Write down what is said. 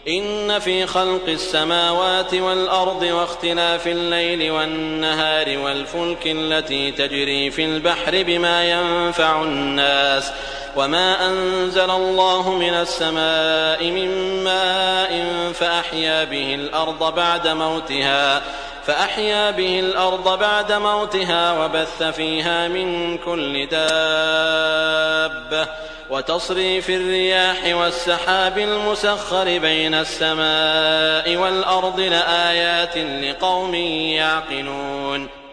إن في خلق السماوات والأرض واختلاف الليل والنهار والفلك التي تجري في البحر بما ينفع الناس وما أنزل الله من السماء من ماء فأحيا به الأرض بعد موتها وبث فيها من كل دابة وتصريف الرياح والسحاب المسخر بين السماء والأرض لآيات لقوم يعقلون